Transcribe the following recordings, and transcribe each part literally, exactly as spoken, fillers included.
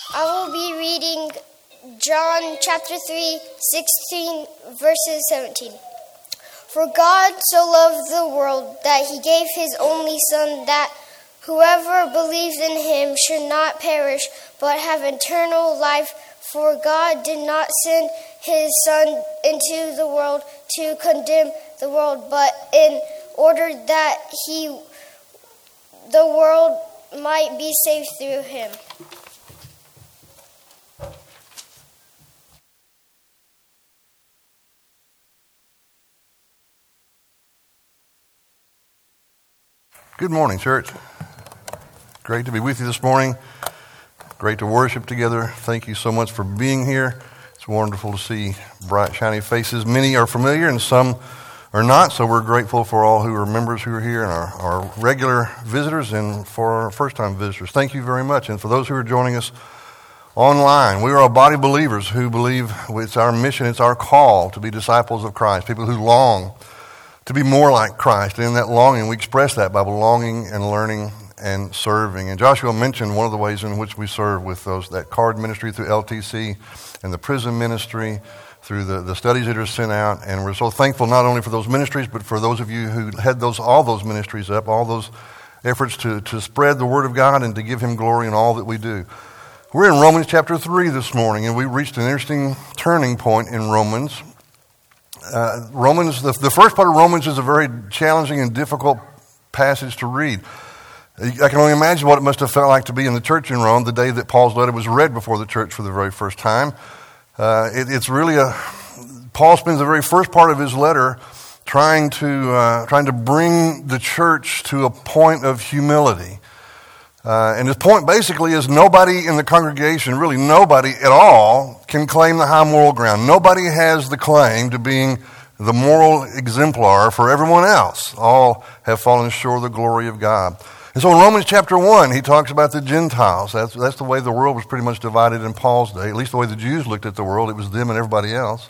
I will be reading John chapter three, sixteen, verses seventeen. For God so loved the world that he gave his only Son, that whoever believes in him should not perish, but have eternal life. For God did not send his Son into the world to condemn the world, but in order that he, the world might be saved through him. Good morning, church. Great to be with you this morning. Great to worship together. Thank you so much for being here. It's wonderful to see bright, shiny faces. Many are familiar and some are not, so we're grateful for all who are members who are here and our, our regular visitors and for our first-time visitors. Thank you very much. And for those who are joining us online, we are a body of believers who believe it's our mission, it's our call to be disciples of Christ, people who long to be more like Christ. And in that longing, we express that by belonging and learning and serving. And Joshua mentioned one of the ways in which we serve with those that card ministry through L T C and the prison ministry through the, the studies that are sent out. And we're so thankful not only for those ministries, but for those of you who head those all those ministries up, all those efforts to, to spread the Word of God and to give Him glory in all that we do. We're in Romans chapter three this morning, and we reached an interesting turning point in Romans. Uh, Romans, the, the first part of Romans is a very challenging and difficult passage to read. I can only imagine what it must have felt like to be in the church in Rome the day that Paul's letter was read before the church for the very first time. Uh, it, it's really a, Paul spends the very first part of his letter trying to, uh, trying to bring the church to a point of humility. Uh, and his point basically is nobody in the congregation, really nobody at all, can claim the high moral ground. Nobody has the claim to being the moral exemplar for everyone else. All have fallen short of the glory of God. And so in Romans chapter one, he talks about the Gentiles. That's, that's the way the world was pretty much divided in Paul's day, at least the way the Jews looked at the world. It was them and everybody else.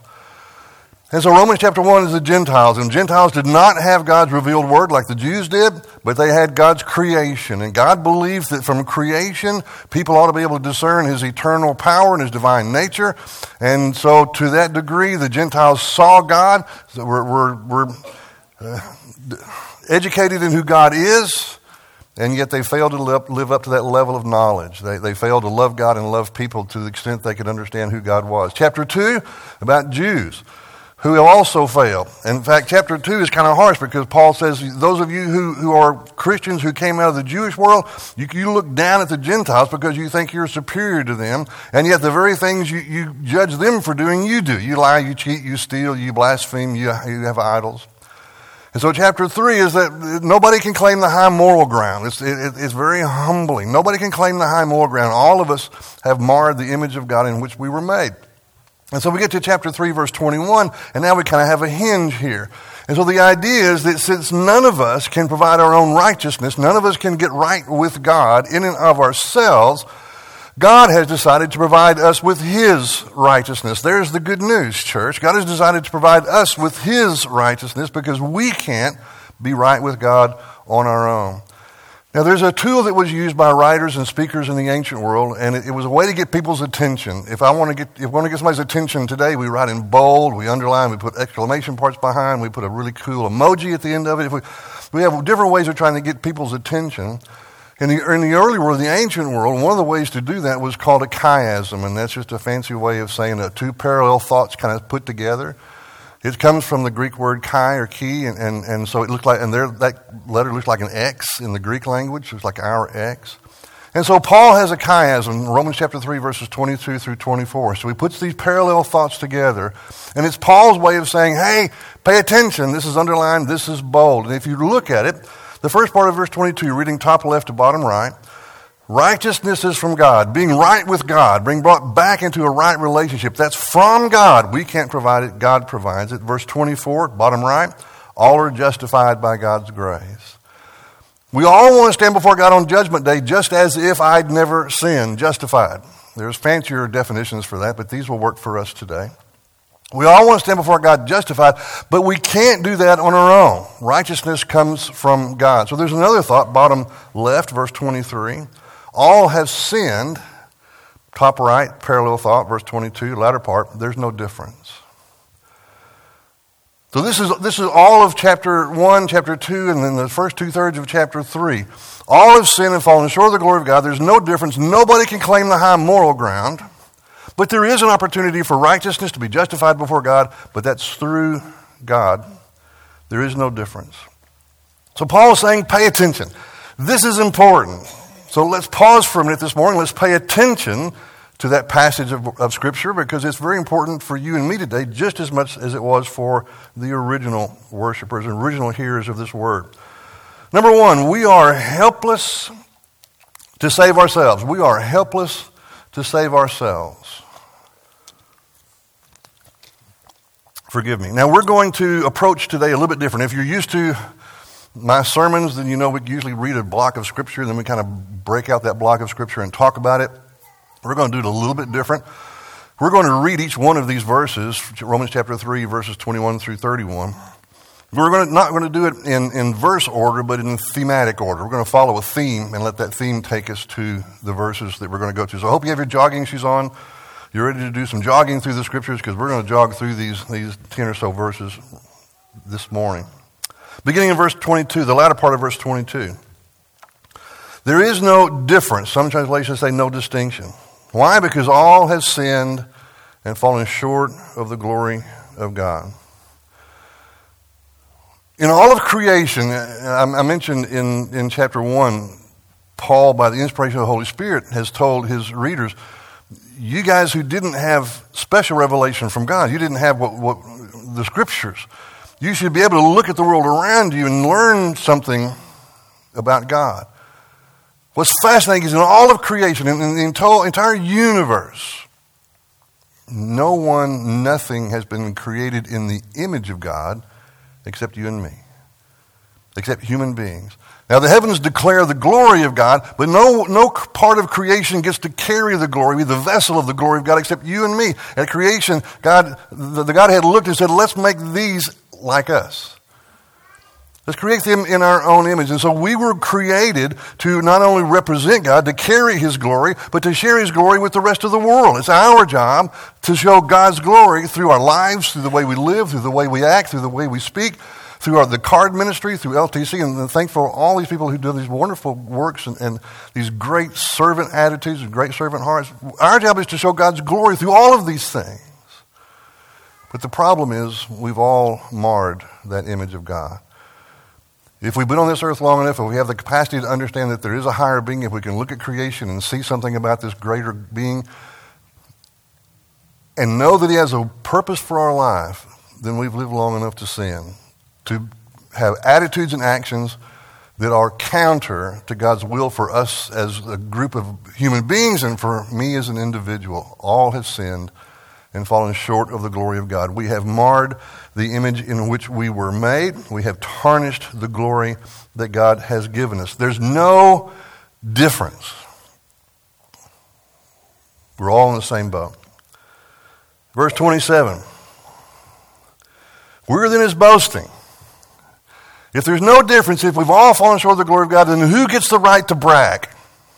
And so Romans chapter one is the Gentiles. And Gentiles did not have God's revealed word like the Jews did, but they had God's creation. And God believed that from creation, people ought to be able to discern His eternal power and His divine nature. And so to that degree, the Gentiles saw God, were, were, were uh, educated in who God is, and yet they failed to live, live up to that level of knowledge. They, they failed to love God and love people to the extent they could understand who God was. Chapter two, about Jews, who will also fail. In fact, chapter two is kind of harsh because Paul says, those of you who, who are Christians who came out of the Jewish world, you, you look down at the Gentiles because you think you're superior to them, and yet the very things you, you judge them for doing, you do. You lie, you cheat, you steal, you blaspheme, you, you have idols. And so chapter three is that nobody can claim the high moral ground. It's, it, it's very humbling. Nobody can claim the high moral ground. All of us have marred the image of God in which we were made. And so we get to chapter three, verse twenty-one, and now we kind of have a hinge here. And so the idea is that since none of us can provide our own righteousness, none of us can get right with God in and of ourselves, God has decided to provide us with His righteousness. There's the good news, church. God has decided to provide us with His righteousness because we can't be right with God on our own. Now, there's a tool that was used by writers and speakers in the ancient world, and it, it was a way to get people's attention. If I want to get, if we want to get somebody's attention today, we write in bold, we underline, we put exclamation parts behind, we put a really cool emoji at the end of it. If we, we have different ways of trying to get people's attention. In the, in the early world, the ancient world, one of the ways to do that was called a chiasm, and that's just a fancy way of saying that two parallel thoughts kind of put together. It comes from the Greek word chi or chi, and, and, and so it looks like, and there that letter looks like an X in the Greek language. It's like our X. And so Paul has a chiasm, Romans chapter three, verses twenty-two through twenty-four. So he puts these parallel thoughts together, and it's Paul's way of saying, hey, pay attention. This is underlined, this is bold. And if you look at it, the first part of verse twenty-two, reading top left to bottom right, righteousness is from God, being right with God, being brought back into a right relationship. That's from God. We can't provide it. God provides it. Verse twenty-four, bottom right, all are justified by God's grace. We all want to stand before God on Judgment Day just as if I'd never sinned, justified. There's fancier definitions for that, but these will work for us today. We all want to stand before God justified, but we can't do that on our own. Righteousness comes from God. So there's another thought, bottom left, verse twenty-three. All have sinned, top right, parallel thought, verse twenty-two, latter part, there's no difference. So this is this is all of chapter one, chapter two, and then the first two-thirds of chapter three. All have sinned and fallen short of the glory of God. There's no difference. Nobody can claim the high moral ground. But there is an opportunity for righteousness to be justified before God, but that's through God. There is no difference. So Paul is saying, pay attention. This is important. So let's pause for a minute this morning. Let's pay attention to that passage of, of Scripture, because it's very important for you and me today, just as much as it was for the original worshipers and original hearers of this word. Number one, we are helpless to save ourselves. We are helpless to save ourselves. Forgive me. Now, we're going to approach today a little bit different. If you're used to my sermons, then you know we usually read a block of Scripture, and then we kind of break out that block of Scripture and talk about it. We're going to do it a little bit different. We're going to read each one of these verses, Romans chapter three, verses twenty-one through thirty-one. We're going to, not going to do it in, in verse order, but in thematic order. We're going to follow a theme and let that theme take us to the verses that we're going to go to. So I hope you have your jogging shoes on. You're ready to do some jogging through the Scriptures, because we're going to jog through these, these ten or so verses this morning. Beginning in verse twenty-two, the latter part of verse twenty-two. There is no difference. Some translations say no distinction. Why? Because all have sinned and fallen short of the glory of God. In all of creation, I mentioned in, in chapter one, Paul, by the inspiration of the Holy Spirit, has told his readers, you guys who didn't have special revelation from God, you didn't have what, what the Scriptures, you should be able to look at the world around you and learn something about God. What's fascinating is in all of creation, in, in the entire universe, no one, nothing has been created in the image of God except you and me, except human beings. Now the heavens declare the glory of God, but no, no part of creation gets to carry the glory, be the vessel of the glory of God, except you and me. At creation, God, the, the Godhead looked and said, let's make these like us. Let's create them in our own image. And so we were created to not only represent God, to carry His glory, but to share His glory with the rest of the world. It's our job to show God's glory through our lives, through the way we live, through the way we act, through the way we speak, through our, the card ministry, through L T C, and thankful for all these people who do these wonderful works and, and these great servant attitudes and great servant hearts. Our job is to show God's glory through all of these things. But the problem is we've all marred that image of God. If we've been on this earth long enough, if we have the capacity to understand that there is a higher being, if we can look at creation and see something about this greater being and know that He has a purpose for our life, then we've lived long enough to sin, to have attitudes and actions that are counter to God's will for us as a group of human beings and for me as an individual. All have sinned and fallen short of the glory of God. We have marred the image in which we were made. We have tarnished the glory that God has given us. There's no difference. We're all in the same boat. Verse twenty-seven. We're then His boasting. If there's no difference, if we've all fallen short of the glory of God, then who gets the right to brag?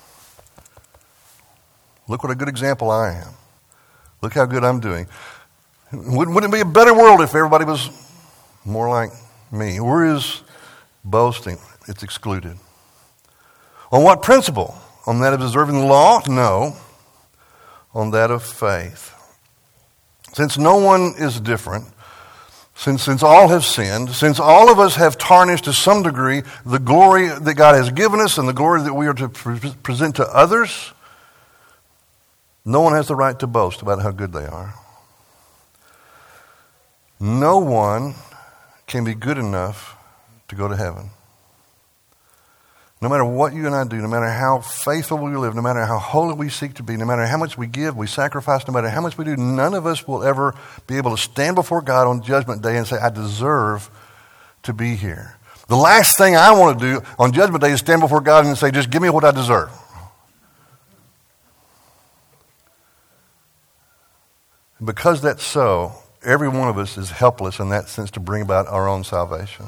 Look what a good example I am. Look how good I'm doing. Wouldn't, wouldn't it be a better world if everybody was more like me? Where is boasting? It's excluded. On what principle? On that of observing the law? No. On that of faith. Since no one is different, since, since all have sinned, since all of us have tarnished to some degree the glory that God has given us and the glory that we are to pre- present to others, no one has the right to boast about how good they are. No one can be good enough to go to heaven. No matter what you and I do, no matter how faithful we live, no matter how holy we seek to be, no matter how much we give, we sacrifice, no matter how much we do, none of us will ever be able to stand before God on Judgment Day and say, I deserve to be here. The last thing I want to do on Judgment Day is stand before God and say, just give me what I deserve. Because that's so, every one of us is helpless in that sense to bring about our own salvation.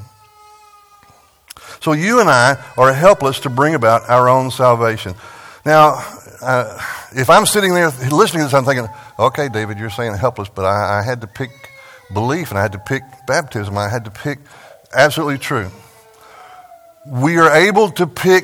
So you and I are helpless to bring about our own salvation. Now, uh, if I'm sitting there listening to this, I'm thinking, okay, David, you're saying helpless, but I, I had to pick belief and I had to pick baptism. I had to pick absolutely true. We are able to pick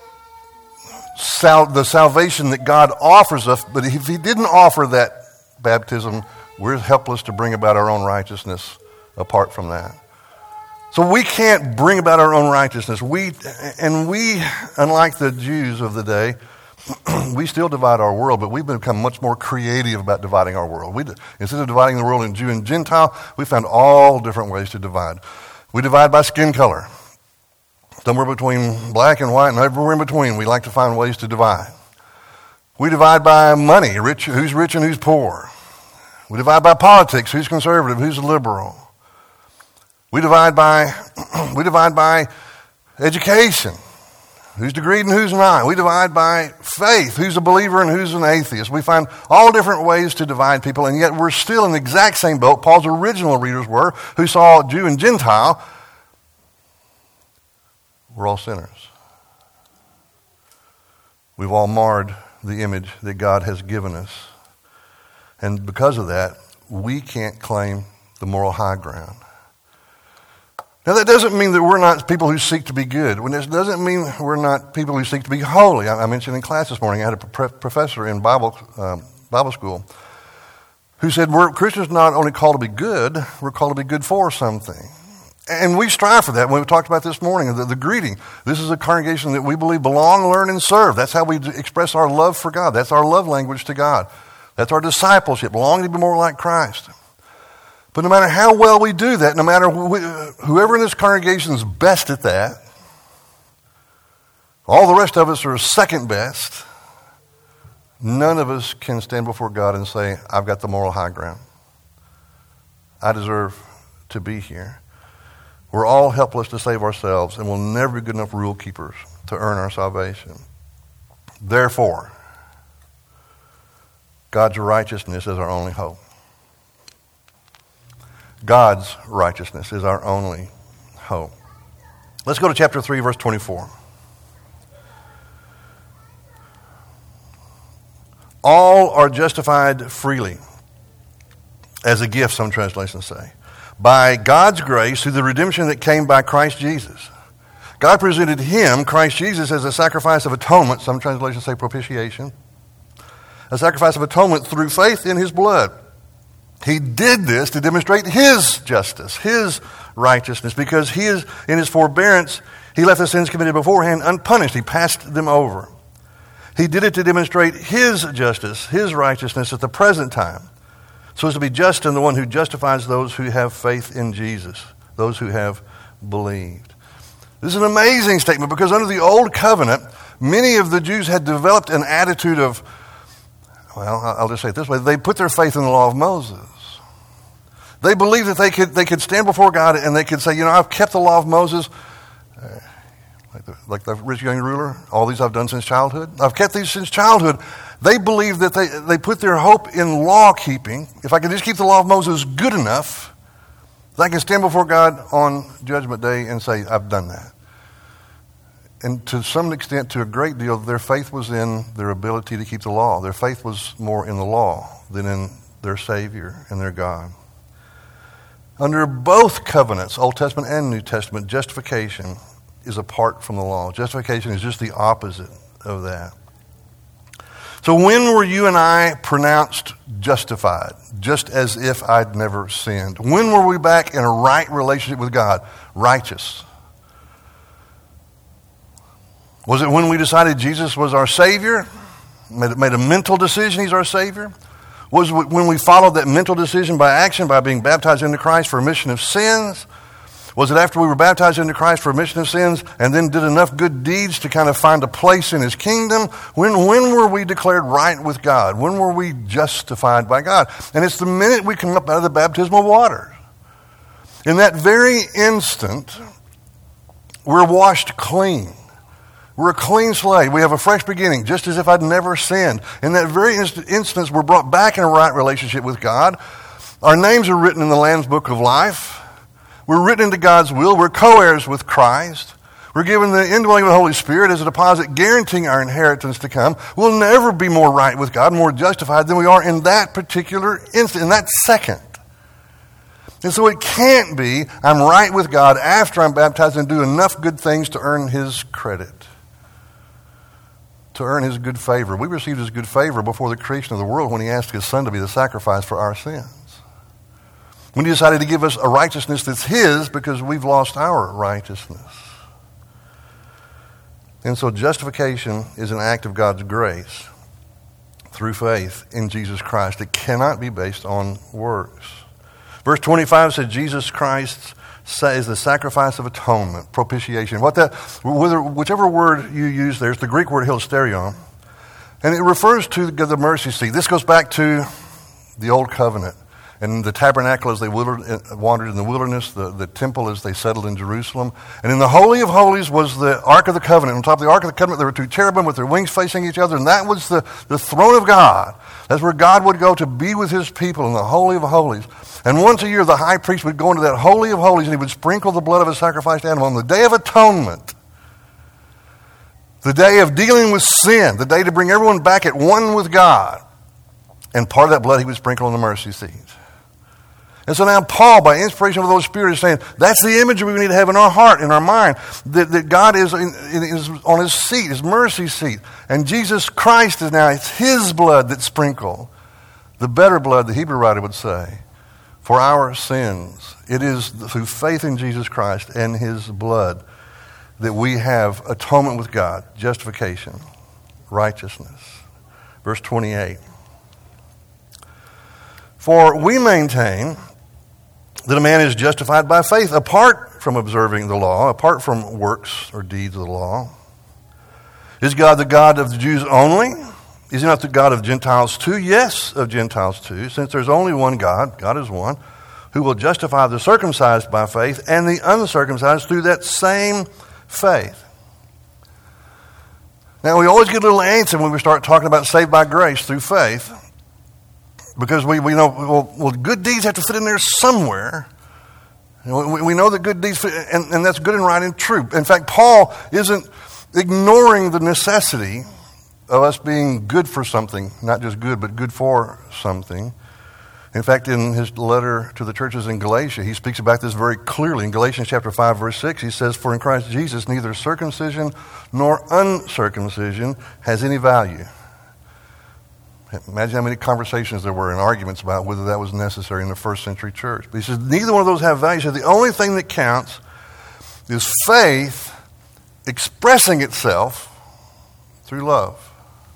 sal- the salvation that God offers us, but if he didn't offer that baptism, we're helpless to bring about our own righteousness apart from that. So we can't bring about our own righteousness. We and we, unlike the Jews of the day, we still divide our world, but we've become much more creative about dividing our world. We, instead of dividing the world in Jew and Gentile, we found all different ways to divide. We divide by skin color. Somewhere between black and white and everywhere in between, we like to find ways to divide. We divide by money, rich, who's rich and who's poor. We divide by politics, who's conservative, who's liberal. We divide by we divide by education, who's degreed and who's not. We divide by faith, who's a believer and who's an atheist. We find all different ways to divide people, and yet we're still in the exact same boat Paul's original readers were, who saw Jew and Gentile. We're all sinners. We've all marred the image that God has given us. And because of that, we can't claim the moral high ground. Now, that doesn't mean that we're not people who seek to be good. It doesn't mean we're not people who seek to be holy. I mentioned in class this morning, I had a professor in Bible um, Bible school who said, we're Christians not only called to be good, we're called to be good for something. And we strive for that. When we talked about this morning, the, the greeting, this is a congregation that we believe belong, learn, and serve. That's how we express our love for God. That's our love language to God. That's our discipleship, longing to be more like Christ. But no matter how well we do that, no matter wh- whoever in this congregation is best at that, all the rest of us are second best, none of us can stand before God and say, I've got the moral high ground. I deserve to be here. We're all helpless to save ourselves, and we'll never be good enough rule keepers to earn our salvation. Therefore, God's righteousness is our only hope. God's righteousness is our only hope. Let's go to chapter three, verse twenty-four. All are justified freely, as a gift, some translations say, by God's grace through the redemption that came by Christ Jesus. God presented him, Christ Jesus, as a sacrifice of atonement, some translations say propitiation, a sacrifice of atonement through faith in his blood. He did this to demonstrate his justice, his righteousness, because he is, in his forbearance, he left the sins committed beforehand unpunished. He passed them over. He did it to demonstrate his justice, his righteousness at the present time, so as to be just in the one who justifies those who have faith in Jesus, those who have believed. This is an amazing statement because under the old covenant, many of the Jews had developed an attitude of, well, I'll just say it this way, they put their faith in the law of Moses. They believed that they could they could stand before God and they could say, you know, I've kept the law of Moses, uh, like, the, like the rich young ruler, all these I've done since childhood. I've kept these since childhood. They believed that they, they put their hope in law keeping. If I could just keep the law of Moses good enough, that I can stand before God on Judgment Day and say, I've done that. And to some extent, to a great deal, their faith was in their ability to keep the law. Their faith was more in the law than in their Savior and their God. Under both covenants, Old Testament and New Testament, justification is apart from the law. Justification is just the opposite of that. So when were you and I pronounced justified, just as if I'd never sinned? When were we back in a right relationship with God, righteous? Was it when we decided Jesus was our Savior, made, made a mental decision he's our Savior? Was it when we followed that mental decision by action, by being baptized into Christ for remission of sins? Was it after we were baptized into Christ for remission of sins and then did enough good deeds to kind of find a place in his kingdom? When, when were we declared right with God? When were we justified by God? And it's the minute we come up out of the baptismal water. In that very instant, we're washed clean. We're a clean slate. We have a fresh beginning, just as if I'd never sinned. In that very inst- instance, we're brought back in a right relationship with God. Our names are written in the Lamb's Book of Life. We're written into God's will. We're co-heirs with Christ. We're given the indwelling of the Holy Spirit as a deposit guaranteeing our inheritance to come. We'll never be more right with God, more justified than we are in that particular instant, in that second. And so it can't be, I'm right with God after I'm baptized and do enough good things to earn His credit, to earn His good favor. We received His good favor before the creation of the world when He asked His Son to be the sacrifice for our sins. When He decided to give us a righteousness that's His because we've lost our righteousness. And so justification is an act of God's grace through faith in Jesus Christ. It cannot be based on works. Verse twenty-five says Jesus Christ is the sacrifice of atonement, propitiation. What that, whether, whichever word you use there, it's the Greek word hilasterion. And it refers to the mercy seat. This goes back to the Old Covenant. And the tabernacle as they wandered in the wilderness, the, the temple as they settled in Jerusalem. And in the Holy of Holies was the Ark of the Covenant. On top of the Ark of the Covenant, there were two cherubim with their wings facing each other, and that was the, the throne of God. That's where God would go to be with His people in the Holy of Holies. And once a year, the high priest would go into that Holy of Holies, and he would sprinkle the blood of a sacrificed animal on the Day of Atonement, the day of dealing with sin, the day to bring everyone back at one with God. And part of that blood he would sprinkle on the mercy seat. And so now Paul, by inspiration of the Holy Spirit, is saying that's the imagery we need to have in our heart, in our mind, that, that God is, in, is on His seat, His mercy seat. And Jesus Christ is now, it's His blood that's sprinkled. The better blood, the Hebrew writer would say, for our sins. It is through faith in Jesus Christ and His blood that we have atonement with God, justification, righteousness. Verse twenty-eight. For we maintain that a man is justified by faith apart from observing the law, apart from works or deeds of the law. Is God the God of the Jews only? Is He not the God of Gentiles too? Yes, of Gentiles too, since there's only one God, God is one, who will justify the circumcised by faith and the uncircumcised through that same faith. Now, we always get a little antsy when we start talking about saved by grace through faith, because we, we know, well, well, good deeds have to fit in there somewhere. We, we know that good deeds fit, and, and that's good and right and true. In fact, Paul isn't ignoring the necessity of us being good for something, not just good, but good for something. In fact, in his letter to the churches in Galatia, he speaks about this very clearly. In Galatians chapter five, verse six, he says, for in Christ Jesus, neither circumcision nor uncircumcision has any value. Imagine how many conversations there were and arguments about whether that was necessary in the first century church. But he says, neither one of those have value. He says, the only thing that counts is faith expressing itself through love.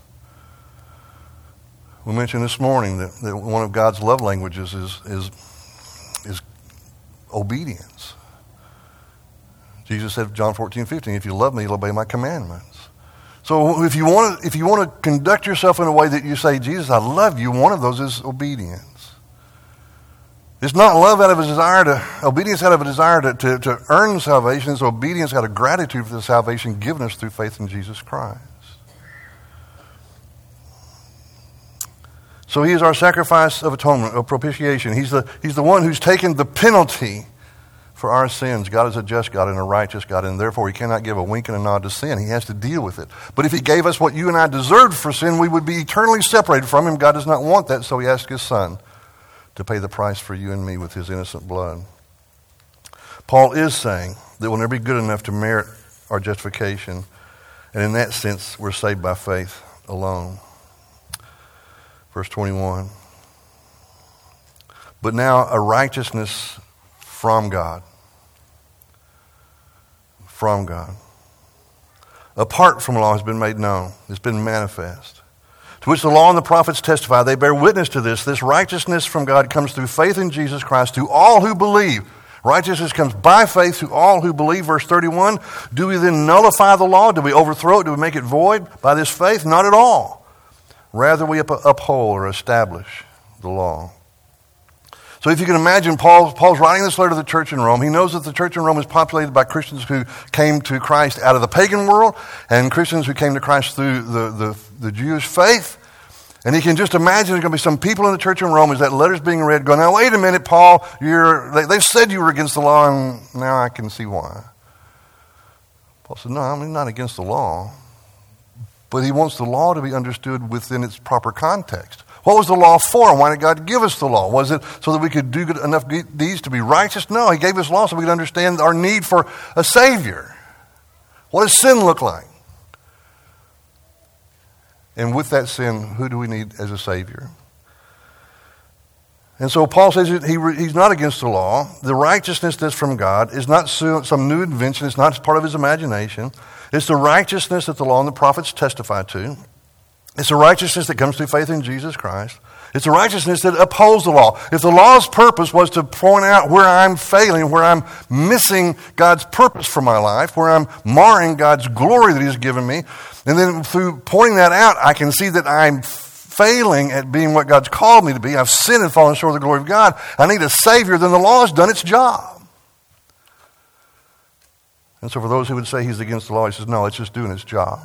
We mentioned this morning that, that one of God's love languages is, is, is obedience. Jesus said, John fourteen fifteen, if you love me, you'll obey my commandments. So if you want to, if you want to conduct yourself in a way that you say, Jesus, I love you, one of those is obedience. It's not love out of a desire to, obedience out of a desire to, to, to earn salvation. It's obedience out of gratitude for the salvation given us through faith in Jesus Christ. So He is our sacrifice of atonement, of propitiation. He's the, he's the one who's taken the penalty for our sins. God is a just God and a righteous God, and therefore He cannot give a wink and a nod to sin. He has to deal with it. But if He gave us what you and I deserved for sin, we would be eternally separated from Him. God does not want that, so He asked His Son to pay the price for you and me with His innocent blood. Paul is saying that we'll never be good enough to merit our justification, and in that sense, we're saved by faith alone. Verse twenty-one. But now a righteousness from God. From God. Apart from law has been made known. It's been manifest. To which the law and the prophets testify. They bear witness to this. This righteousness from God comes through faith in Jesus Christ to all who believe. Righteousness comes by faith to all who believe. Verse thirty-one. Do we then nullify the law? Do we overthrow it? Do we make it void by this faith? Not at all. Rather, we uphold or establish the law. So if you can imagine, Paul, Paul's writing this letter to the church in Rome. He knows that the church in Rome is populated by Christians who came to Christ out of the pagan world and Christians who came to Christ through the, the, the Jewish faith. And he can just imagine there's going to be some people in the church in Rome as that letter's being read going, now wait a minute, Paul, you're, they, they've said you were against the law and now I can see why. Paul said, no, I'm not against the law. But he wants the law to be understood within its proper context. What was the law for? Why did God give us the law? Was it so that we could do good, enough deeds to be righteous? No, he gave us law so we could understand our need for a Savior. What does sin look like? And with that sin, who do we need as a Savior? And so Paul says that he, he's not against the law. The righteousness that's from God is not some new invention. It's not part of his imagination. It's the righteousness that the law and the prophets testify to. It's the righteousness that comes through faith in Jesus Christ. It's the righteousness that upholds the law. If the law's purpose was to point out where I'm failing, where I'm missing God's purpose for my life, where I'm marring God's glory that he's given me, and then through pointing that out, I can see that I'm failing at being what God's called me to be. I've sinned and fallen short of the glory of God. I need a Savior. Then the law has done its job. And so for those who would say he's against the law, he says, no, it's just doing its job.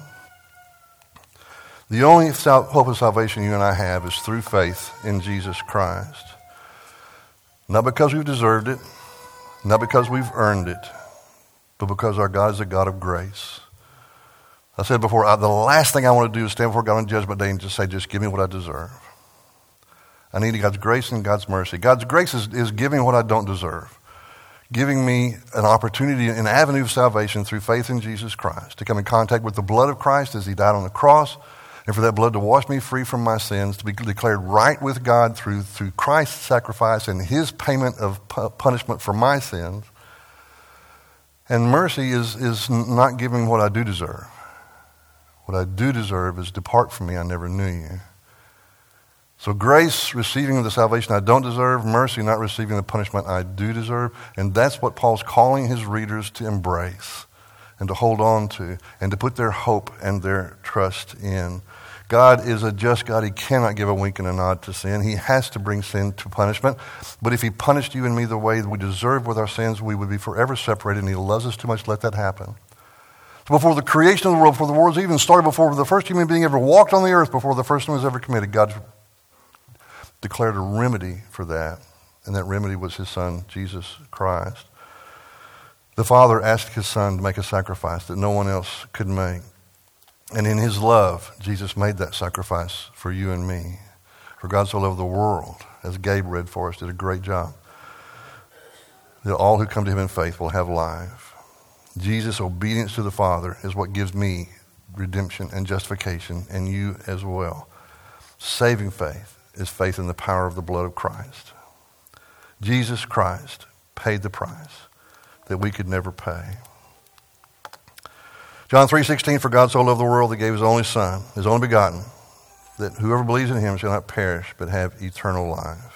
The only hope of salvation you and I have is through faith in Jesus Christ. Not because we've deserved it, not because we've earned it, but because our God is a God of grace. I said before, I, the last thing I want to do is stand before God on Judgment Day and just say, just give me what I deserve. I need God's grace and God's mercy. God's grace is, is giving what I don't deserve, giving me an opportunity, an avenue of salvation through faith in Jesus Christ, to come in contact with the blood of Christ as he died on the cross, and for that blood to wash me free from my sins, to be declared right with God through, through Christ's sacrifice and his payment of pu- punishment for my sins. And mercy is, is not giving what I do deserve. What I do deserve is depart from me, I never knew you. So grace, receiving the salvation I don't deserve. Mercy, not receiving the punishment I do deserve. And that's what Paul's calling his readers to embrace and to hold on to and to put their hope and their trust in. God is a just God. He cannot give a wink and a nod to sin. He has to bring sin to punishment. But if he punished you and me the way that we deserve with our sins, we would be forever separated, and he loves us too much to let that happen. So before the creation of the world, before the world was even started, before the first human being ever walked on the earth, before the first one was ever committed, God declared a remedy for that. And that remedy was his son, Jesus Christ. The Father asked his son to make a sacrifice that no one else could make. And in his love, Jesus made that sacrifice for you and me. For God so loved the world, as Gabe read for us, did a great job, that all who come to him in faith will have life. Jesus' obedience to the Father is what gives me redemption and justification, and you as well. Saving faith is faith in the power of the blood of Christ. Jesus Christ paid the price that we could never pay. John three sixteen, for God so loved the world that gave his only Son, his only begotten, that whoever believes in him shall not perish but have eternal life.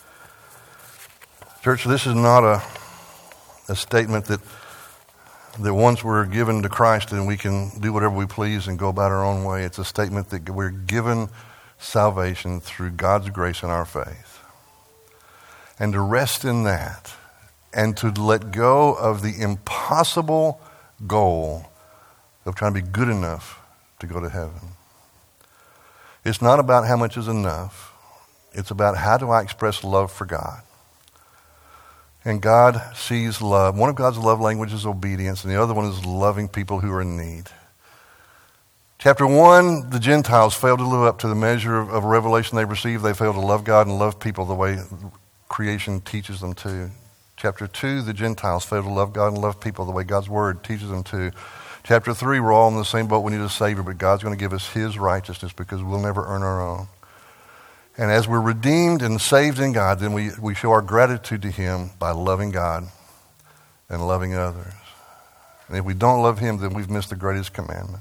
Church, this is not a, a statement that that once we're given to Christ and we can do whatever we please and go about our own way. It's a statement that we're given salvation through God's grace and our faith. And to rest in that and to let go of the impossible goal of trying to be good enough to go to heaven. It's not about how much is enough. It's about how do I express love for God. And God sees love. One of God's love languages is obedience, and the other one is loving people who are in need. Chapter one, the Gentiles failed to live up to the measure of, of revelation they received. They failed to love God and love people the way creation teaches them to. Chapter two, the Gentiles failed to love God and love people the way God's word teaches them to. Chapter three, we're all in the same boat. We need a Savior, but God's going to give us his righteousness because we'll never earn our own. And as we're redeemed and saved in God, then we, we show our gratitude to him by loving God and loving others. And if we don't love him, then we've missed the greatest commandment.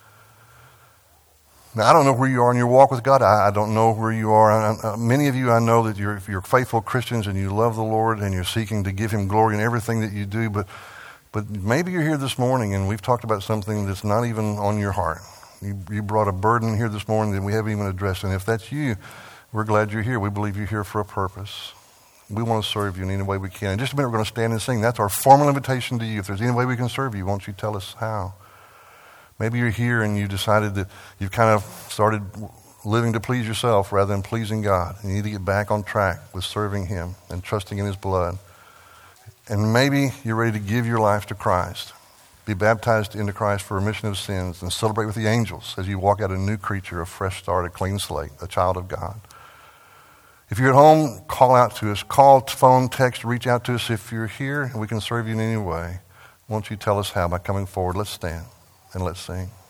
Now, I don't know where you are in your walk with God. I, I don't know where you are. I, I, many of you, I know that you're, you're faithful Christians and you love the Lord and you're seeking to give him glory in everything that you do. But, but maybe you're here this morning and we've talked about something that's not even on your heart. You, you brought a burden here this morning that we haven't even addressed. And if that's you, we're glad you're here. We believe you're here for a purpose. We want to serve you in any way we can. In just a minute, we're going to stand and sing. That's our formal invitation to you. If there's any way we can serve you, won't you tell us how? Maybe you're here and you decided that you've kind of started living to please yourself rather than pleasing God. You need to get back on track with serving him and trusting in his blood. And maybe you're ready to give your life to Christ. be baptized into Christ for remission of sins, and celebrate with the angels as you walk out a new creature, a fresh start, a clean slate, a child of God. If you're at home, call out to us. Call, phone, text, reach out to us if you're here and we can serve you in any way. Won't you tell us how by coming forward? Let's stand and let's sing.